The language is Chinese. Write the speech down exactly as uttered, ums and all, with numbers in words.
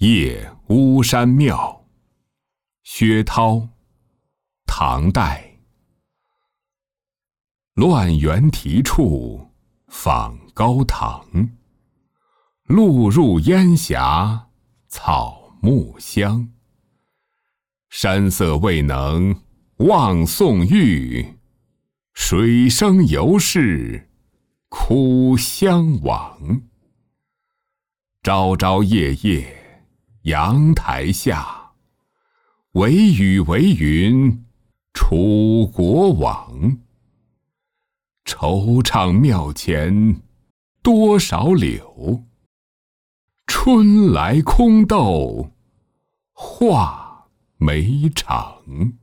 夜巫山庙，薛涛，唐代。乱猿啼处访高堂，路入烟霞草木香。山色未能望宋玉，水声犹是哭相往。朝朝夜夜阳台下，惟雨惟云楚国往。惆怅庙前多少柳，春来空斗话梅场。